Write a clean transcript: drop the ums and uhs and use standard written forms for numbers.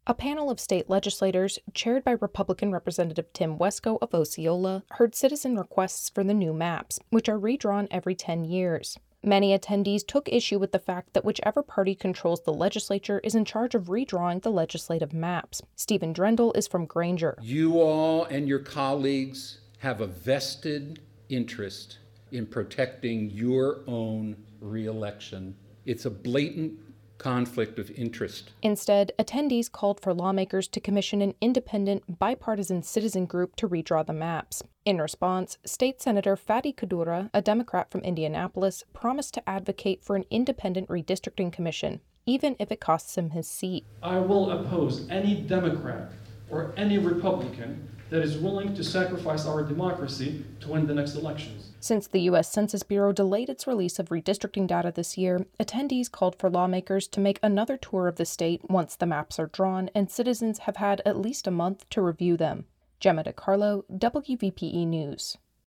A panel of state legislators, chaired by Republican Representative Tim Wesco of Osceola, heard citizen requests for the new maps, which are redrawn every 10 years. Many attendees took issue with the fact that whichever party controls the legislature is in charge of redrawing the legislative maps. Stephen Drendel is from Granger. You all and your colleagues have a vested interest in protecting your own re-election. It's a blatant conflict of interest. Instead, attendees called for lawmakers to commission an independent, bipartisan citizen group to redraw the maps. In response, State Senator Fadi Kadura, a Democrat from Indianapolis, promised to advocate for an independent redistricting commission, even if it costs him his seat. I will oppose any Democrat or any Republican that is willing to sacrifice our democracy to win the next elections. Since the U.S. Census Bureau delayed its release of redistricting data this year, attendees called for lawmakers to make another tour of the state once the maps are drawn and citizens have had at least a month to review them. Gemma DiCarlo, WVPE News.